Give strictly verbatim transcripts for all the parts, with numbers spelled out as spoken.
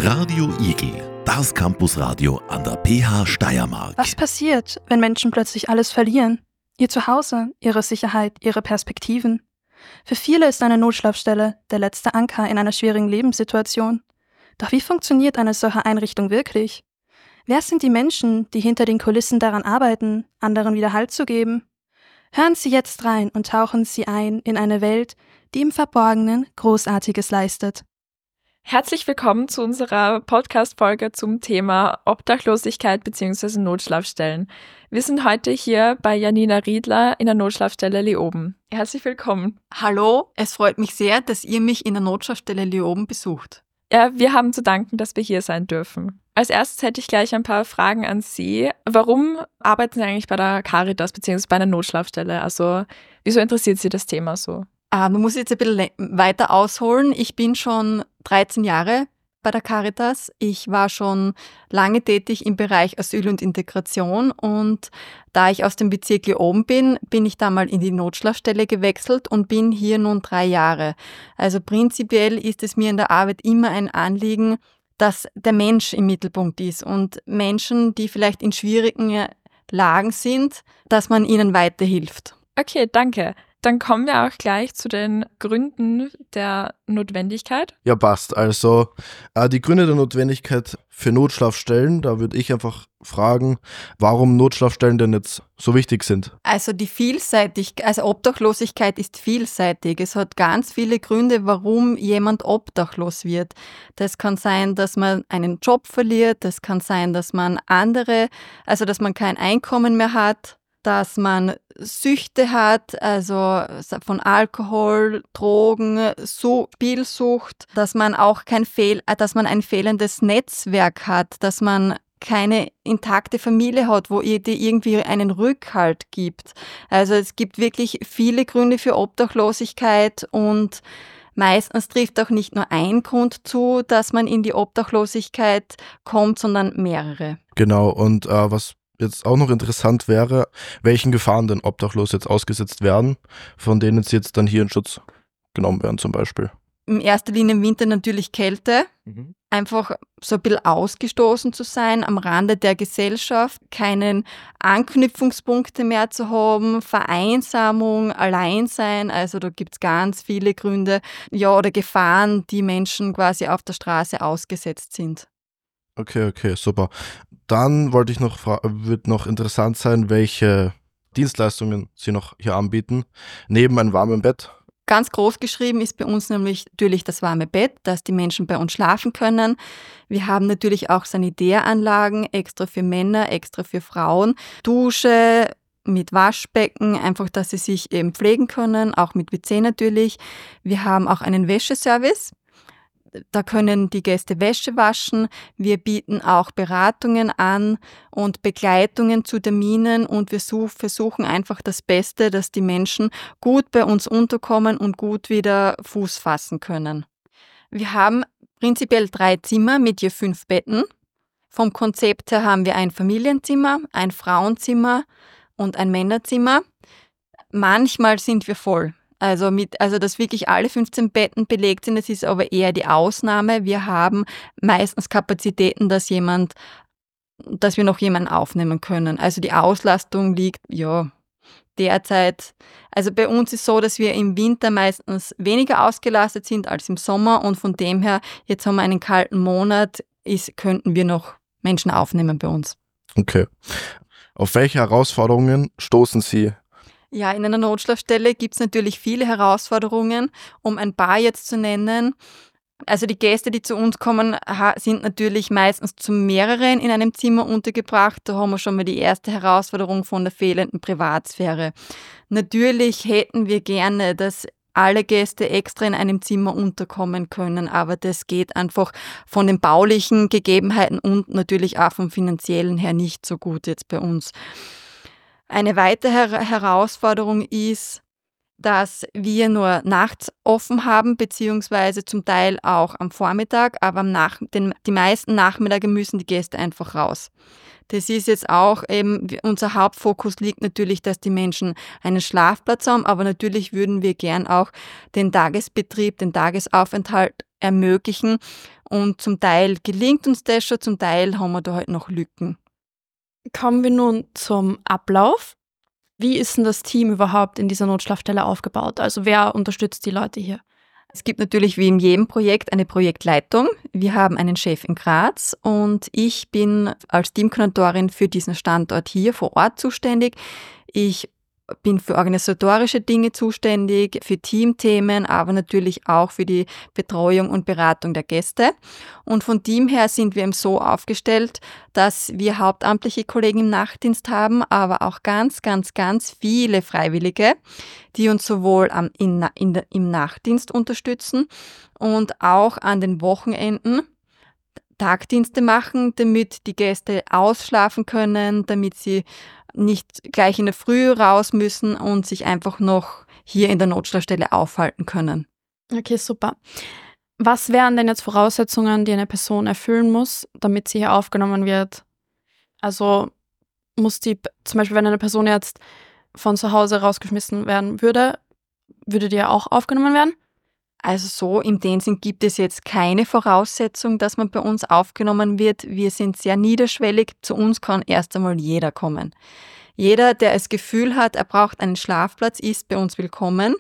Radio I G, das Campusradio an der P H Steiermark. Was passiert, wenn Menschen plötzlich alles verlieren? Ihr Zuhause, ihre Sicherheit, ihre Perspektiven. Für viele ist eine Notschlafstelle der letzte Anker in einer schwierigen Lebenssituation. Doch wie funktioniert eine solche Einrichtung wirklich? Wer sind die Menschen, die hinter den Kulissen daran arbeiten, anderen wieder Halt zu geben? Hören Sie jetzt rein und tauchen Sie ein in eine Welt, die im Verborgenen Großartiges leistet. Herzlich willkommen zu unserer Podcast-Folge zum Thema Obdachlosigkeit bzw. Notschlafstellen. Wir sind heute hier bei Janina Riedler in der Notschlafstelle Leoben. Herzlich willkommen. Hallo, es freut mich sehr, dass ihr mich in der Notschlafstelle Leoben besucht. Ja, wir haben zu danken, dass wir hier sein dürfen. Als erstes hätte ich gleich ein paar Fragen an Sie. Warum arbeiten Sie eigentlich bei der Caritas bzw. bei einer Notschlafstelle? Also, wieso interessiert Sie das Thema so? Ah, man muss jetzt ein bisschen weiter ausholen. Ich bin schon dreizehn Jahre bei der Caritas. Ich war schon lange tätig im Bereich Asyl und Integration und da ich aus dem Bezirk Leoben bin, bin ich da mal in die Notschlafstelle gewechselt und bin hier nun drei Jahre. Also prinzipiell ist es mir in der Arbeit immer ein Anliegen, dass der Mensch im Mittelpunkt ist und Menschen, die vielleicht in schwierigen Lagen sind, dass man ihnen weiterhilft. Okay, danke. Dann kommen wir auch gleich zu den Gründen der Notwendigkeit. Ja, passt. Also äh, die Gründe der Notwendigkeit für Notschlafstellen, da würde ich einfach fragen, warum Notschlafstellen denn jetzt so wichtig sind. Also die Vielseitigkeit, also Obdachlosigkeit ist vielseitig. Es hat ganz viele Gründe, warum jemand obdachlos wird. Das kann sein, dass man einen Job verliert, das kann sein, dass man andere, also dass man kein Einkommen mehr hat, dass man Süchte hat, also von Alkohol, Drogen, Spielsucht, dass man auch kein Fehl, dass man ein fehlendes Netzwerk hat, dass man keine intakte Familie hat, wo ihr die irgendwie einen Rückhalt gibt. Also es gibt wirklich viele Gründe für Obdachlosigkeit und meistens trifft auch nicht nur ein Grund zu, dass man in die Obdachlosigkeit kommt, sondern mehrere. Genau, und äh, was jetzt auch noch interessant wäre, welchen Gefahren denn Obdachlose jetzt ausgesetzt werden, von denen sie jetzt dann hier in Schutz genommen werden zum Beispiel. In erster Linie im Winter natürlich Kälte, Mhm. einfach so ein bisschen ausgestoßen zu sein, am Rande der Gesellschaft, keinen Anknüpfungspunkte mehr zu haben, Vereinsamung, Alleinsein, also da gibt es ganz viele Gründe, ja, oder Gefahren, die Menschen quasi auf der Straße ausgesetzt sind. Okay, okay, super. Dann wollte ich noch, fra- wird noch interessant sein, welche Dienstleistungen Sie noch hier anbieten, neben einem warmen Bett. Ganz groß geschrieben ist bei uns nämlich natürlich das warme Bett, dass die Menschen bei uns schlafen können. Wir haben natürlich auch Sanitäranlagen, extra für Männer, extra für Frauen, Dusche mit Waschbecken, einfach, dass sie sich eben pflegen können, auch mit W C natürlich. Wir haben auch einen Wäscheservice. Da können die Gäste Wäsche waschen. Wir bieten auch Beratungen an und Begleitungen zu Terminen und wir versuchen einfach das Beste, dass die Menschen gut bei uns unterkommen und gut wieder Fuß fassen können. Wir haben prinzipiell drei Zimmer mit je fünf Betten. Vom Konzept her haben wir ein Familienzimmer, ein Frauenzimmer und ein Männerzimmer. Manchmal sind wir voll. Also, mit, also dass wirklich alle fünfzehn Betten belegt sind, das ist aber eher die Ausnahme. Wir haben meistens Kapazitäten, dass jemand, dass wir noch jemanden aufnehmen können. Also die Auslastung liegt ja derzeit. Also bei uns ist so, dass wir im Winter meistens weniger ausgelastet sind als im Sommer und von dem her, jetzt haben wir einen kalten Monat, ist, könnten wir noch Menschen aufnehmen bei uns. Okay. Auf welche Herausforderungen stoßen Sie? Ja, in einer Notschlafstelle gibt es natürlich viele Herausforderungen, um ein paar jetzt zu nennen. Also die Gäste, die zu uns kommen, sind natürlich meistens zu mehreren in einem Zimmer untergebracht. Da haben wir schon mal die erste Herausforderung von der fehlenden Privatsphäre. Natürlich hätten wir gerne, dass alle Gäste extra in einem Zimmer unterkommen können, aber das geht einfach von den baulichen Gegebenheiten und natürlich auch vom finanziellen her nicht so gut jetzt bei uns. Eine weitere Herausforderung ist, dass wir nur nachts offen haben, beziehungsweise zum Teil auch am Vormittag, aber am Nach- den, die meisten Nachmittage müssen die Gäste einfach raus. Das ist jetzt auch eben, unser Hauptfokus liegt natürlich, dass die Menschen einen Schlafplatz haben, aber natürlich würden wir gern auch den Tagesbetrieb, den Tagesaufenthalt ermöglichen und zum Teil gelingt uns das schon, zum Teil haben wir da halt noch Lücken. Kommen wir nun zum Ablauf. Wie ist denn das Team überhaupt in dieser Notschlafstelle aufgebaut? Also wer unterstützt die Leute hier? Es gibt natürlich wie in jedem Projekt eine Projektleitung. Wir haben einen Chef in Graz und ich bin als Teamkoordinatorin für diesen Standort hier vor Ort zuständig. Ich bin für organisatorische Dinge zuständig, für Teamthemen, aber natürlich auch für die Betreuung und Beratung der Gäste. Und von Team her sind wir eben so aufgestellt, dass wir hauptamtliche Kollegen im Nachtdienst haben, aber auch ganz, ganz, ganz viele Freiwillige, die uns sowohl am, in, in, im Nachtdienst unterstützen und auch an den Wochenenden Tagdienste machen, damit die Gäste ausschlafen können, damit sie nicht gleich in der Früh raus müssen und sich einfach noch hier in der Notschlafstelle aufhalten können. Okay, super. Was wären denn jetzt Voraussetzungen, die eine Person erfüllen muss, damit sie hier aufgenommen wird? Also muss die, zum Beispiel wenn eine Person jetzt von zu Hause rausgeschmissen werden würde, würde die ja auch aufgenommen werden? Also so in dem Sinn gibt es jetzt keine Voraussetzung, dass man bei uns aufgenommen wird. Wir sind sehr niederschwellig. Zu uns kann erst einmal jeder kommen. Jeder, der das Gefühl hat, er braucht einen Schlafplatz, ist bei uns willkommen.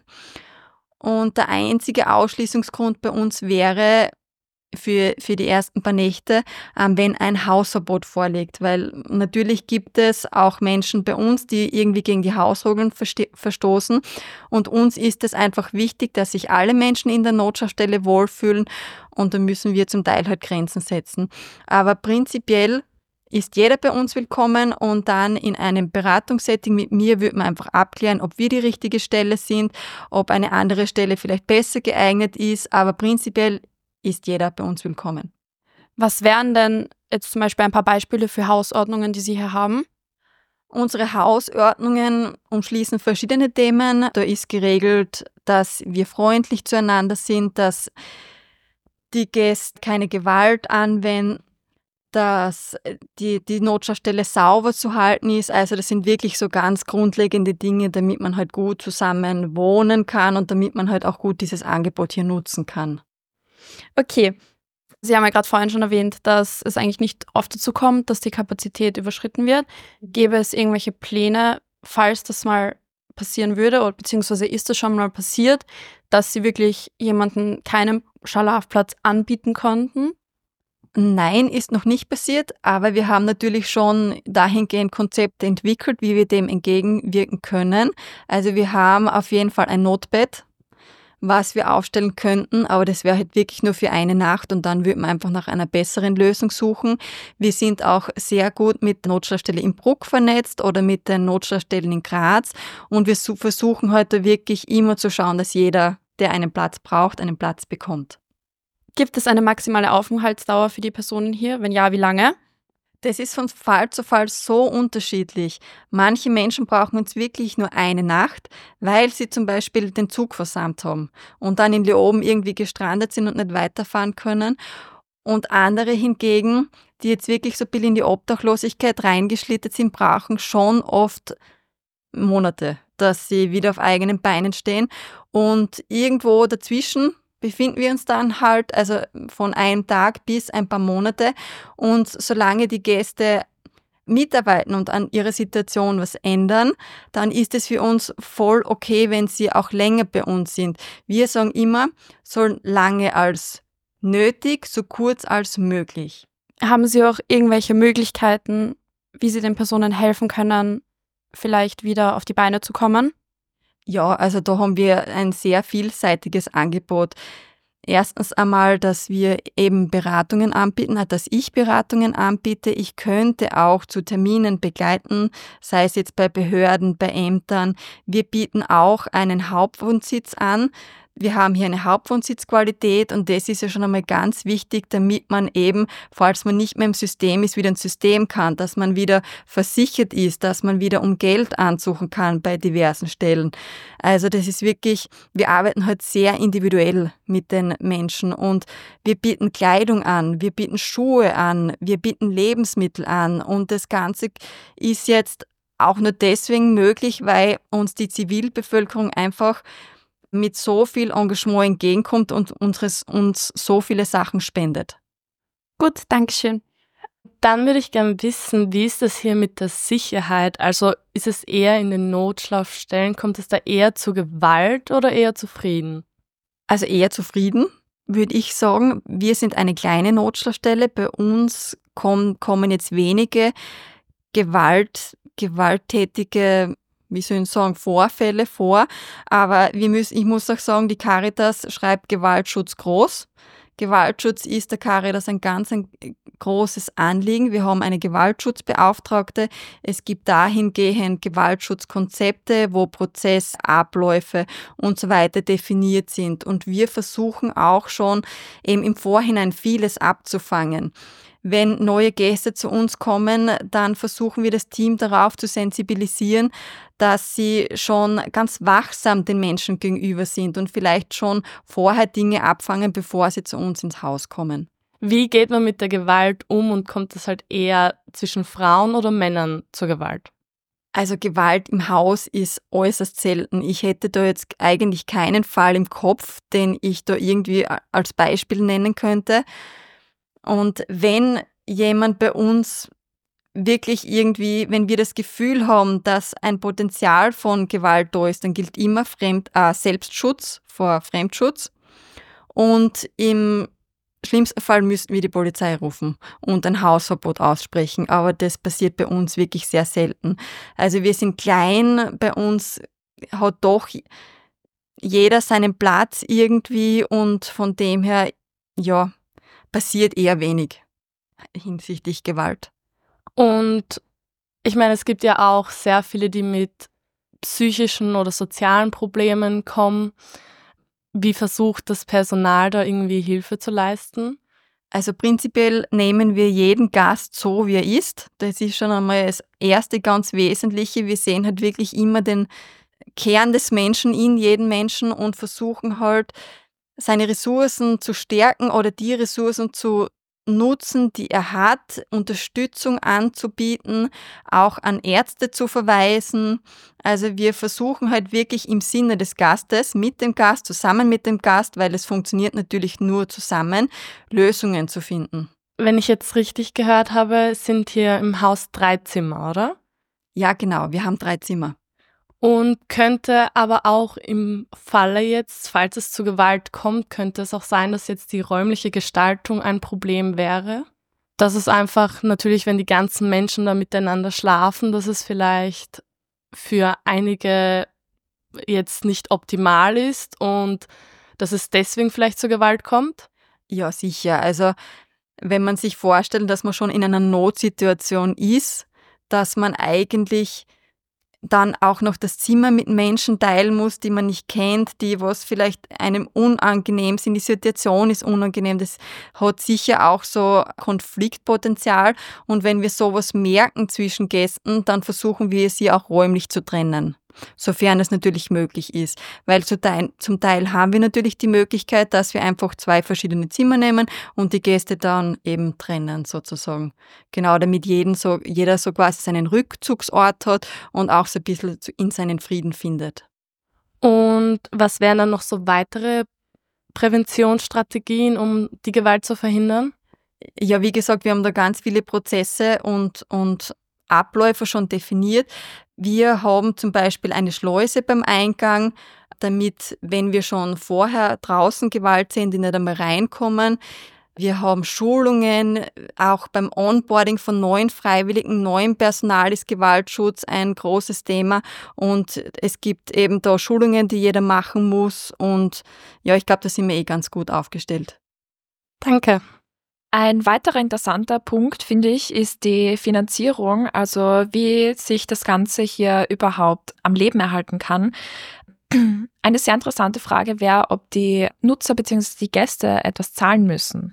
Und der einzige Ausschließungsgrund bei uns wäre für, für die ersten paar Nächte, ähm, wenn ein Hausverbot vorliegt. Weil natürlich gibt es auch Menschen bei uns, die irgendwie gegen die Hausregeln verste- verstoßen. Und uns ist es einfach wichtig, dass sich alle Menschen in der Notschlafstelle wohlfühlen. Und da müssen wir zum Teil halt Grenzen setzen. Aber prinzipiell ist jeder bei uns willkommen und dann in einem Beratungssetting mit mir wird man einfach abklären, ob wir die richtige Stelle sind, ob eine andere Stelle vielleicht besser geeignet ist. Aber prinzipiell ist jeder bei uns willkommen. Was wären denn jetzt zum Beispiel ein paar Beispiele für Hausordnungen, die Sie hier haben? Unsere Hausordnungen umschließen verschiedene Themen. Da ist geregelt, dass wir freundlich zueinander sind, dass die Gäste keine Gewalt anwenden, dass die, die Notschlafstelle sauber zu halten ist. Also das sind wirklich so ganz grundlegende Dinge, damit man halt gut zusammen wohnen kann und damit man halt auch gut dieses Angebot hier nutzen kann. Okay, Sie haben ja gerade vorhin schon erwähnt, dass es eigentlich nicht oft dazu kommt, dass die Kapazität überschritten wird. Gäbe es irgendwelche Pläne, falls das mal passieren würde, oder beziehungsweise ist das schon mal passiert, dass Sie wirklich jemandem keinen Schlafplatz anbieten konnten? Nein, ist noch nicht passiert, aber wir haben natürlich schon dahingehend Konzepte entwickelt, wie wir dem entgegenwirken können. Also wir haben auf jeden Fall ein Notbett, was wir aufstellen könnten, aber das wäre halt wirklich nur für eine Nacht und dann würde man einfach nach einer besseren Lösung suchen. Wir sind auch sehr gut mit der Notschlafstelle in Bruck vernetzt oder mit den Notschlafstellen in Graz und wir su- versuchen heute wirklich immer zu schauen, dass jeder, der einen Platz braucht, einen Platz bekommt. Gibt es eine maximale Aufenthaltsdauer für die Personen hier? Wenn ja, wie lange? Das ist von Fall zu Fall so unterschiedlich. Manche Menschen brauchen uns wirklich nur eine Nacht, weil sie zum Beispiel den Zug versäumt haben und dann in Leoben irgendwie gestrandet sind und nicht weiterfahren können. Und andere hingegen, die jetzt wirklich so ein bisschen in die Obdachlosigkeit reingeschlittert sind, brauchen schon oft Monate, dass sie wieder auf eigenen Beinen stehen. Und irgendwo dazwischen befinden wir uns dann halt, also von einem Tag bis ein paar Monate. Und solange die Gäste mitarbeiten und an ihrer Situation was ändern, dann ist es für uns voll okay, wenn sie auch länger bei uns sind. Wir sagen immer, so lange als nötig, so kurz als möglich. Haben Sie auch irgendwelche Möglichkeiten, wie Sie den Personen helfen können, vielleicht wieder auf die Beine zu kommen? Ja, also da haben wir ein sehr vielseitiges Angebot. Erstens einmal, dass wir eben Beratungen anbieten, dass ich Beratungen anbiete. Ich könnte auch zu Terminen begleiten, sei es jetzt bei Behörden, bei Ämtern. Wir bieten auch einen Hauptwohnsitz an. Wir haben hier eine Hauptwohnsitzqualität und das ist ja schon einmal ganz wichtig, damit man eben, falls man nicht mehr im System ist, wieder ins System kann, dass man wieder versichert ist, dass man wieder um Geld ansuchen kann bei diversen Stellen. Also das ist wirklich, wir arbeiten halt sehr individuell mit den Menschen und wir bieten Kleidung an, wir bieten Schuhe an, wir bieten Lebensmittel an und das Ganze ist jetzt auch nur deswegen möglich, weil uns die Zivilbevölkerung einfach mit so viel Engagement entgegenkommt und unseres, uns so viele Sachen spendet. Gut, Dankeschön. Dann würde ich gerne wissen, wie ist das hier mit der Sicherheit? Also ist es eher in den Notschlafstellen, kommt es da eher zu Gewalt oder eher zu Frieden? Also eher zu Frieden, würde ich sagen. Wir sind eine kleine Notschlafstelle. Bei uns kommen, kommen jetzt wenige Gewalt, gewalttätige, wie soll ich sagen, Vorfälle vor. Aber wir müssen, ich muss auch sagen, die Caritas schreibt Gewaltschutz groß. Gewaltschutz ist der Caritas ein ganz ein großes Anliegen. Wir haben eine Gewaltschutzbeauftragte. Es gibt dahingehend Gewaltschutzkonzepte, wo Prozessabläufe und so weiter definiert sind. Und wir versuchen auch schon eben im Vorhinein vieles abzufangen. Wenn neue Gäste zu uns kommen, dann versuchen wir das Team darauf zu sensibilisieren, dass sie schon ganz wachsam den Menschen gegenüber sind und vielleicht schon vorher Dinge abfangen, bevor sie zu uns ins Haus kommen. Wie geht man mit der Gewalt um und kommt es halt eher zwischen Frauen oder Männern zur Gewalt? Also Gewalt im Haus ist äußerst selten. Ich hätte da jetzt eigentlich keinen Fall im Kopf, den ich da irgendwie als Beispiel nennen könnte. Und wenn jemand bei uns wirklich irgendwie, wenn wir das Gefühl haben, dass ein Potenzial von Gewalt da ist, dann gilt immer Fremd, äh, Selbstschutz vor Fremdschutz. Und im schlimmsten Fall müssten wir die Polizei rufen und ein Hausverbot aussprechen. Aber das passiert bei uns wirklich sehr selten. Also wir sind klein, bei uns hat doch jeder seinen Platz irgendwie und von dem her, ja, passiert eher wenig hinsichtlich Gewalt. Und ich meine, es gibt ja auch sehr viele, die mit psychischen oder sozialen Problemen kommen. Wie versucht das Personal da irgendwie Hilfe zu leisten? Also prinzipiell nehmen wir jeden Gast so, wie er ist. Das ist schon einmal das erste ganz Wesentliche. Wir sehen halt wirklich immer den Kern des Menschen in jedem Menschen und versuchen halt, seine Ressourcen zu stärken oder die Ressourcen zu nutzen, die er hat, Unterstützung anzubieten, auch an Ärzte zu verweisen. Also wir versuchen halt wirklich im Sinne des Gastes, mit dem Gast, zusammen mit dem Gast, weil es funktioniert natürlich nur zusammen, Lösungen zu finden. Wenn ich jetzt richtig gehört habe, sind hier im Haus drei Zimmer, oder? Ja, genau, wir haben drei Zimmer. Und könnte aber auch im Falle jetzt, falls es zu Gewalt kommt, könnte es auch sein, dass jetzt die räumliche Gestaltung ein Problem wäre. Dass es einfach natürlich, wenn die ganzen Menschen da miteinander schlafen, dass es vielleicht für einige jetzt nicht optimal ist und dass es deswegen vielleicht zur Gewalt kommt? Ja, sicher. Also wenn man sich vorstellt, dass man schon in einer Notsituation ist, dass man eigentlich dann auch noch das Zimmer mit Menschen teilen muss, die man nicht kennt, die was vielleicht einem unangenehm sind. Die Situation ist unangenehm. Das hat sicher auch so Konfliktpotenzial. Und wenn wir sowas merken zwischen Gästen, dann versuchen wir sie auch räumlich zu trennen, sofern es natürlich möglich ist. Weil zum Teil, zum Teil haben wir natürlich die Möglichkeit, dass wir einfach zwei verschiedene Zimmer nehmen und die Gäste dann eben trennen sozusagen. Genau, damit jeden so, jeder so quasi seinen Rückzugsort hat und auch so ein bisschen in seinen Frieden findet. Und was wären dann noch so weitere Präventionsstrategien, um die Gewalt zu verhindern? Ja, wie gesagt, wir haben da ganz viele Prozesse und, und Abläufe schon definiert. Wir haben zum Beispiel eine Schleuse beim Eingang, damit, wenn wir schon vorher draußen Gewalt sehen, die nicht einmal reinkommen. Wir haben Schulungen, auch beim Onboarding von neuen Freiwilligen, neuem Personal ist Gewaltschutz ein großes Thema und es gibt eben da Schulungen, die jeder machen muss und ja, ich glaube, da sind wir eh ganz gut aufgestellt. Danke. Ein weiterer interessanter Punkt, finde ich, ist die Finanzierung, also wie sich das Ganze hier überhaupt am Leben erhalten kann. Eine sehr interessante Frage wäre, ob die Nutzer bzw. die Gäste etwas zahlen müssen.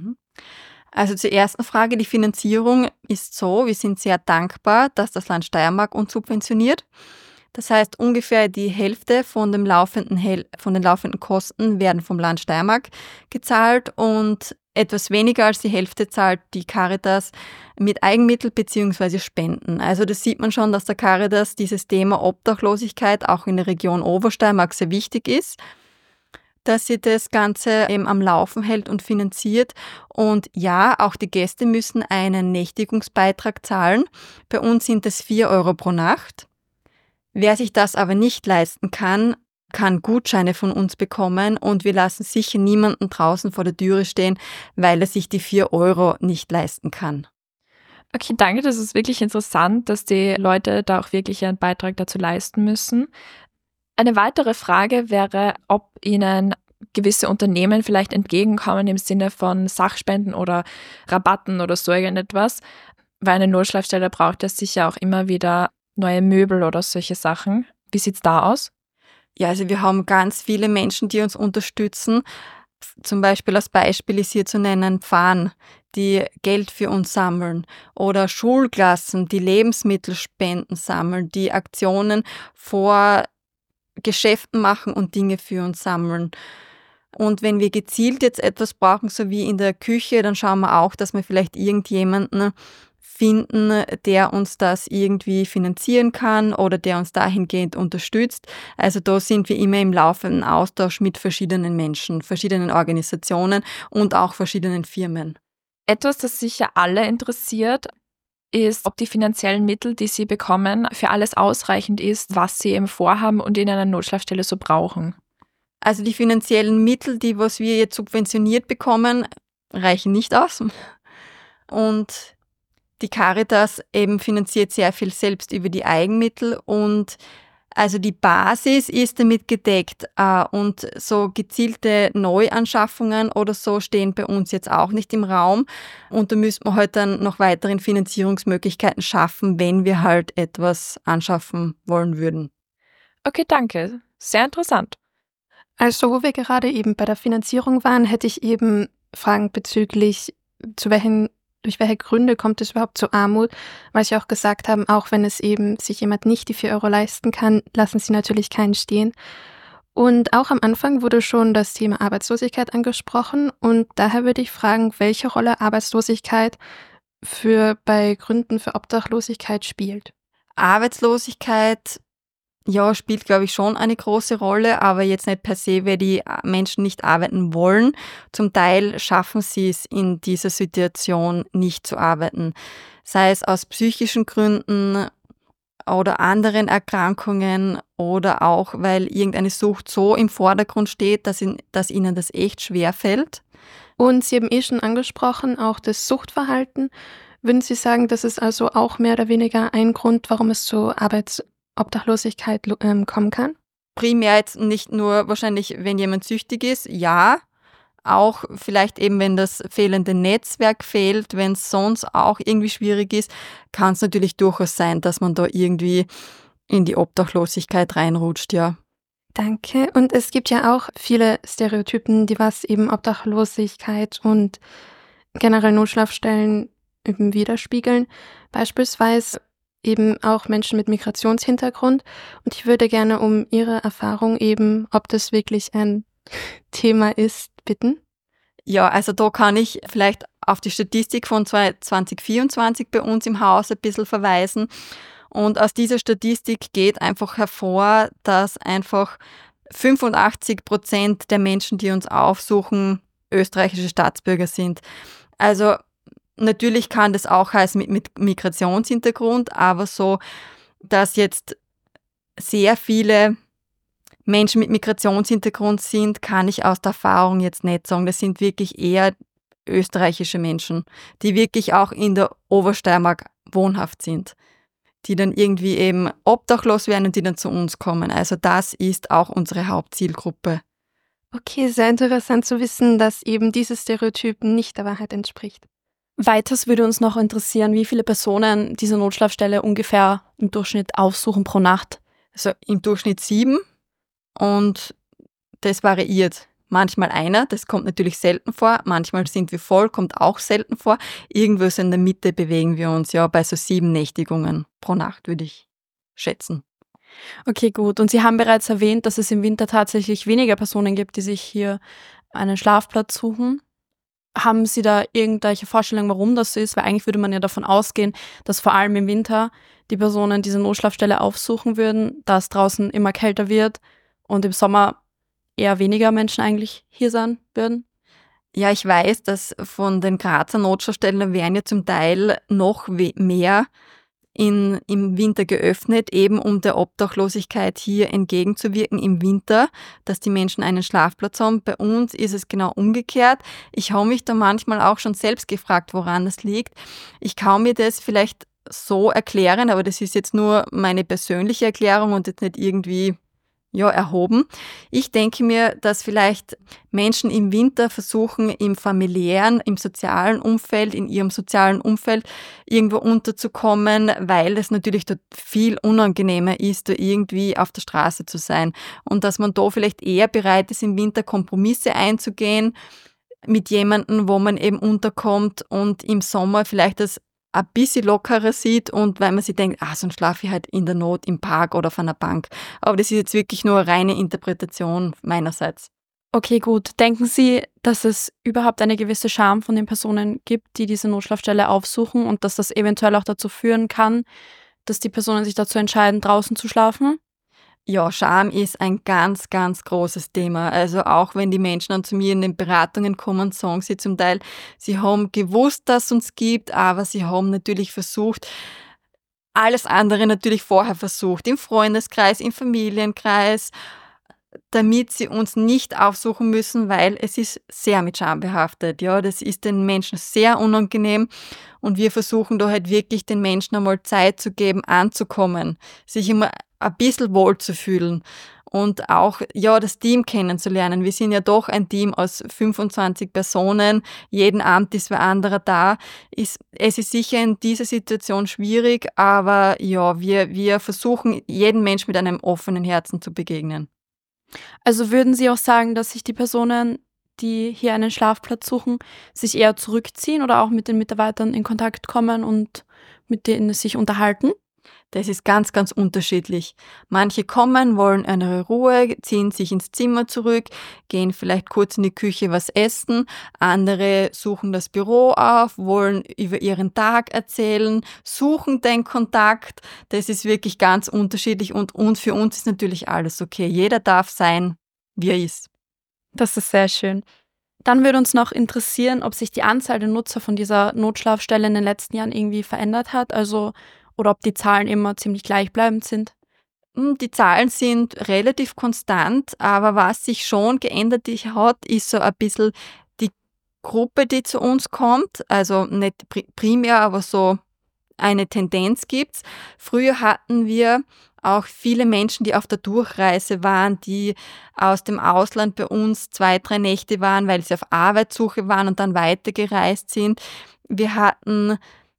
Also zur ersten Frage, die Finanzierung ist so, wir sind sehr dankbar, dass das Land Steiermark uns subventioniert. Das heißt, ungefähr die Hälfte von, dem laufenden, von den laufenden Kosten werden vom Land Steiermark gezahlt und etwas weniger als die Hälfte zahlt die Caritas mit Eigenmittel bzw. Spenden. Also das sieht man schon, dass der Caritas dieses Thema Obdachlosigkeit auch in der Region Obersteiermark sehr wichtig ist, dass sie das Ganze eben am Laufen hält und finanziert. Und ja, auch die Gäste müssen einen Nächtigungsbeitrag zahlen. Bei uns sind es vier Euro pro Nacht. Wer sich das aber nicht leisten kann, kann Gutscheine von uns bekommen und wir lassen sicher niemanden draußen vor der Türe stehen, weil er sich die vier Euro nicht leisten kann. Okay, danke, das ist wirklich interessant, dass die Leute da auch wirklich einen Beitrag dazu leisten müssen. Eine weitere Frage wäre, ob Ihnen gewisse Unternehmen vielleicht entgegenkommen im Sinne von Sachspenden oder Rabatten oder so irgendetwas, weil eine Notschlafstelle braucht ja sicher auch immer wieder neue Möbel oder solche Sachen. Wie sieht es da aus? Ja, also wir haben ganz viele Menschen, die uns unterstützen. Zum Beispiel als Beispiel ist hier zu nennen Pfarren, die Geld für uns sammeln oder Schulklassen, die Lebensmittelspenden sammeln, die Aktionen vor Geschäften machen und Dinge für uns sammeln. Und wenn wir gezielt jetzt etwas brauchen, so wie in der Küche, dann schauen wir auch, dass wir vielleicht irgendjemanden finden, der uns das irgendwie finanzieren kann oder der uns dahingehend unterstützt. Also da sind wir immer im laufenden Austausch mit verschiedenen Menschen, verschiedenen Organisationen und auch verschiedenen Firmen. Etwas, das sicher alle interessiert, ist, ob die finanziellen Mittel, die sie bekommen, für alles ausreichend ist, was sie eben vorhaben und in einer Notschlafstelle so brauchen. Also die finanziellen Mittel, die was wir jetzt subventioniert bekommen, reichen nicht aus. Und die Caritas eben finanziert sehr viel selbst über die Eigenmittel und also die Basis ist damit gedeckt und so gezielte Neuanschaffungen oder so stehen bei uns jetzt auch nicht im Raum und da müssten wir halt dann noch weiteren Finanzierungsmöglichkeiten schaffen, wenn wir halt etwas anschaffen wollen würden. Okay, danke. Sehr interessant. Also wo wir gerade eben bei der Finanzierung waren, hätte ich eben Fragen bezüglich, zu welchen durch welche Gründe kommt es überhaupt zu Armut? Weil Sie auch gesagt haben, auch wenn es eben sich jemand nicht die vier Euro leisten kann, lassen Sie natürlich keinen stehen. Und auch am Anfang wurde schon das Thema Arbeitslosigkeit angesprochen und daher würde ich fragen, welche Rolle Arbeitslosigkeit für bei Gründen für Obdachlosigkeit spielt. Arbeitslosigkeit, ja, spielt, glaube ich, schon eine große Rolle, aber jetzt nicht per se, weil die Menschen nicht arbeiten wollen. Zum Teil schaffen sie es in dieser Situation nicht zu arbeiten, sei es aus psychischen Gründen oder anderen Erkrankungen oder auch, weil irgendeine Sucht so im Vordergrund steht, dass, in, dass ihnen das echt schwer fällt. Und Sie haben eh schon angesprochen, auch das Suchtverhalten. Würden Sie sagen, das ist also auch mehr oder weniger ein Grund, warum es zu Arbeits Obdachlosigkeit ähm, kommen kann? Primär jetzt nicht nur wahrscheinlich, wenn jemand süchtig ist, ja, auch vielleicht eben, wenn das fehlende Netzwerk fehlt, wenn es sonst auch irgendwie schwierig ist, kann es natürlich durchaus sein, dass man da irgendwie in die Obdachlosigkeit reinrutscht, ja. Danke. Und es gibt ja auch viele Stereotypen, die was eben Obdachlosigkeit und generell Notschlafstellen eben widerspiegeln. Beispielsweise eben auch Menschen mit Migrationshintergrund. Und ich würde gerne um Ihre Erfahrung eben, ob das wirklich ein Thema ist, bitten. Ja, also da kann ich vielleicht auf die Statistik von zwanzig vierundzwanzig bei uns im Haus ein bisschen verweisen. Und aus dieser Statistik geht einfach hervor, dass einfach fünfundachtzig Prozent der Menschen, die uns aufsuchen, österreichische Staatsbürger sind. Also natürlich kann das auch heißen mit, mit Migrationshintergrund, aber so, dass jetzt sehr viele Menschen mit Migrationshintergrund sind, kann ich aus der Erfahrung jetzt nicht sagen. Das sind wirklich eher österreichische Menschen, die wirklich auch in der Obersteiermark wohnhaft sind, die dann irgendwie eben obdachlos werden und die dann zu uns kommen. Also das ist auch unsere Hauptzielgruppe. Okay, sehr interessant zu wissen, dass eben dieses Stereotyp nicht der Wahrheit entspricht. Weiters würde uns noch interessieren, wie viele Personen diese Notschlafstelle ungefähr im Durchschnitt aufsuchen pro Nacht. Also im Durchschnitt sieben. und das variiert. Manchmal einer, das kommt natürlich selten vor, manchmal sind wir voll, kommt auch selten vor. Irgendwo so in der Mitte bewegen wir uns, ja, bei so sieben Nächtigungen pro Nacht, würde ich schätzen. Okay, gut. Und Sie haben bereits erwähnt, dass es im Winter tatsächlich weniger Personen gibt, die sich hier einen Schlafplatz suchen. Haben Sie da irgendwelche Vorstellungen, warum das so ist? Weil eigentlich würde man ja davon ausgehen, dass vor allem im Winter die Personen diese Notschlafstelle aufsuchen würden, da es draußen immer kälter wird und im Sommer eher weniger Menschen eigentlich hier sein würden. Ja, ich weiß, dass von den Grazer Notschlafstellen werden ja zum Teil noch we- mehr in, im Winter geöffnet, eben um der Obdachlosigkeit hier entgegenzuwirken im Winter, dass die Menschen einen Schlafplatz haben. Bei uns ist es genau umgekehrt. Ich habe mich da manchmal auch schon selbst gefragt, woran das liegt. Ich kann mir das vielleicht so erklären, aber das ist jetzt nur meine persönliche Erklärung und jetzt nicht irgendwie ja, erhoben. Ich denke mir, dass vielleicht Menschen im Winter versuchen, im familiären, im sozialen Umfeld, in ihrem sozialen Umfeld irgendwo unterzukommen, weil es natürlich dort viel unangenehmer ist, da irgendwie auf der Straße zu sein. Und dass man da vielleicht eher bereit ist, im Winter Kompromisse einzugehen mit jemandem, wo man eben unterkommt und im Sommer vielleicht das ein bisschen lockerer sieht und weil man sich denkt, ah, sonst schlafe ich halt in der Not im Park oder auf einer Bank. Aber das ist jetzt wirklich nur eine reine Interpretation meinerseits. Okay, gut. Denken Sie, dass es überhaupt eine gewisse Scham von den Personen gibt, die diese Notschlafstelle aufsuchen und dass das eventuell auch dazu führen kann, dass die Personen sich dazu entscheiden, draußen zu schlafen? Ja, Scham ist ein ganz, ganz großes Thema. Also auch wenn die Menschen dann zu mir in den Beratungen kommen, sagen sie zum Teil, sie haben gewusst, dass es uns gibt, aber sie haben natürlich versucht, alles andere natürlich vorher versucht, im Freundeskreis, im Familienkreis, damit sie uns nicht aufsuchen müssen, weil es ist sehr mit Scham behaftet. Ja, das ist den Menschen sehr unangenehm und wir versuchen da halt wirklich den Menschen einmal Zeit zu geben, anzukommen, sich immer ein bisschen wohl zu fühlen und auch ja das Team kennenzulernen. Wir sind ja doch ein Team aus fünfundzwanzig Personen, jeden Abend ist wer anderer da. Ist, es ist sicher in dieser Situation schwierig, aber ja, wir, wir versuchen, jedem Menschen mit einem offenen Herzen zu begegnen. Also würden Sie auch sagen, dass sich die Personen, die hier einen Schlafplatz suchen, sich eher zurückziehen oder auch mit den Mitarbeitern in Kontakt kommen und mit denen sich unterhalten? Das ist ganz, ganz unterschiedlich. Manche kommen, wollen eine Ruhe, ziehen sich ins Zimmer zurück, gehen vielleicht kurz in die Küche was essen. Andere suchen das Büro auf, wollen über ihren Tag erzählen, suchen den Kontakt. Das ist wirklich ganz unterschiedlich und, und für uns ist natürlich alles okay. Jeder darf sein, wie er ist. Das ist sehr schön. Dann würde uns noch interessieren, ob sich die Anzahl der Nutzer von dieser Notschlafstelle in den letzten Jahren irgendwie verändert hat. Also oder ob die Zahlen immer ziemlich gleichbleibend sind? Die Zahlen sind relativ konstant, aber was sich schon geändert hat, ist so ein bisschen die Gruppe, die zu uns kommt. Also nicht primär, aber so eine Tendenz gibt's. Früher hatten wir auch viele Menschen, die auf der Durchreise waren, die aus dem Ausland bei uns zwei, drei Nächte waren, weil sie auf Arbeitssuche waren und dann weitergereist sind. Wir hatten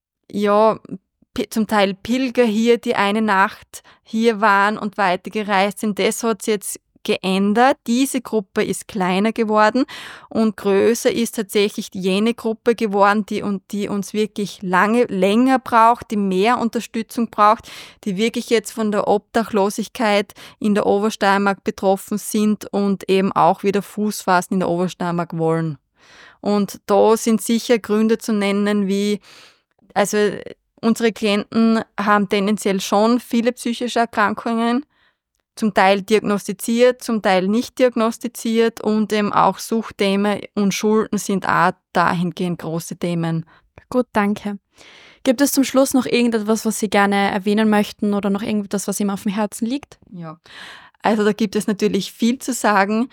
ja zum Teil Pilger hier, die eine Nacht hier waren und weitergereist sind. Das hat sich jetzt geändert. Diese Gruppe ist kleiner geworden und größer ist tatsächlich jene Gruppe geworden, die, die uns wirklich lange, länger braucht, die mehr Unterstützung braucht, die wirklich jetzt von der Obdachlosigkeit in der Obersteiermark betroffen sind und eben auch wieder Fuß fassen in der Obersteiermark wollen. Und da sind sicher Gründe zu nennen, wie, also unsere Klienten haben tendenziell schon viele psychische Erkrankungen, zum Teil diagnostiziert, zum Teil nicht diagnostiziert und eben auch Suchtthemen und Schulden sind auch dahingehend große Themen. Gut, danke. Gibt es zum Schluss noch irgendetwas, was Sie gerne erwähnen möchten oder noch irgendetwas, was Ihnen auf dem Herzen liegt? Ja, also da gibt es natürlich viel zu sagen.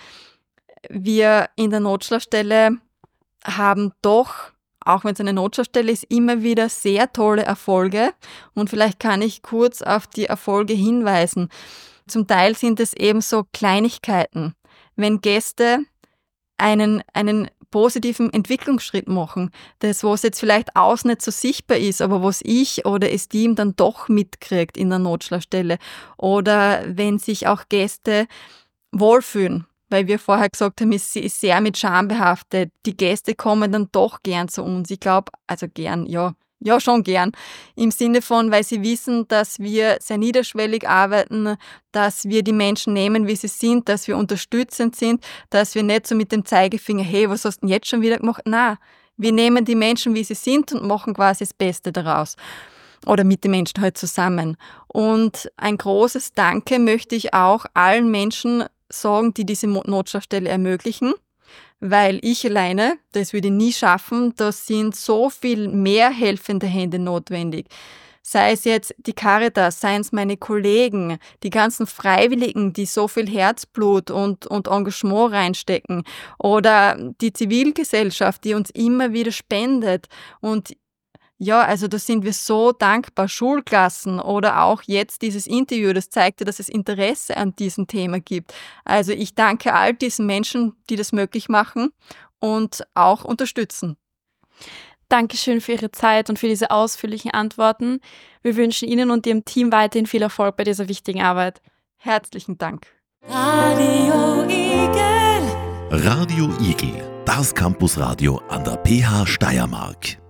Wir in der Notschlafstelle haben doch, auch wenn es eine Notschlafstelle ist, immer wieder sehr tolle Erfolge. Und vielleicht kann ich kurz auf die Erfolge hinweisen. Zum Teil sind es eben so Kleinigkeiten. Wenn Gäste einen, einen positiven Entwicklungsschritt machen, das, was jetzt vielleicht außen nicht so sichtbar ist, aber was ich oder das Team dann doch mitkriegt in der Notschlafstelle. Oder wenn sich auch Gäste wohlfühlen. Weil wir vorher gesagt haben, es ist sehr mit Scham behaftet. Die Gäste kommen dann doch gern zu uns. Ich glaube, also gern, ja, ja schon gern. Im Sinne von, weil sie wissen, dass wir sehr niederschwellig arbeiten, dass wir die Menschen nehmen, wie sie sind, dass wir unterstützend sind, dass wir nicht so mit dem Zeigefinger, hey, was hast du denn jetzt schon wieder gemacht? Nein, wir nehmen die Menschen, wie sie sind und machen quasi das Beste daraus. Oder mit den Menschen halt zusammen. Und ein großes Danke möchte ich auch allen Menschen sagen, die diese Notschlafstelle ermöglichen, weil ich alleine, das würde ich nie schaffen, da sind so viel mehr helfende Hände notwendig. Sei es jetzt die Caritas, seien es meine Kollegen, die ganzen Freiwilligen, die so viel Herzblut und, und Engagement reinstecken, oder die Zivilgesellschaft, die uns immer wieder spendet. Und ja, also da sind wir so dankbar. Schulklassen oder auch jetzt dieses Interview, das zeigte, dass es Interesse an diesem Thema gibt. Also ich danke all diesen Menschen, die das möglich machen und auch unterstützen. Dankeschön für Ihre Zeit und für diese ausführlichen Antworten. Wir wünschen Ihnen und Ihrem Team weiterhin viel Erfolg bei dieser wichtigen Arbeit. Herzlichen Dank. Radio Igel. Radio Igel, das Campusradio an der P H Steiermark.